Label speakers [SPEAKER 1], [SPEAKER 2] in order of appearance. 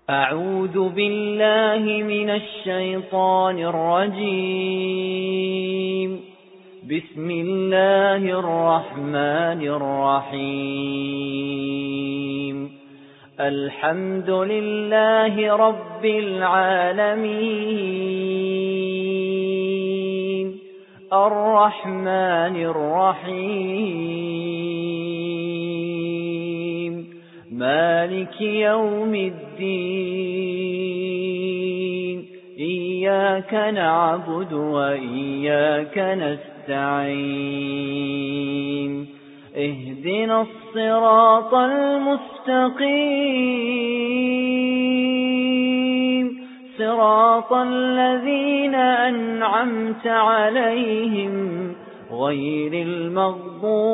[SPEAKER 1] أعوذ بالله من الشيطان الرجيم. بسم الله الرحمن الرحيم. الحمد لله رب العالمين الرحمن الرحيم مالك يوم الدين إياك نعبد وإياك نستعين اهدنا الصراط المستقيم صراط الذين أنعمت عليهم غير المغضوب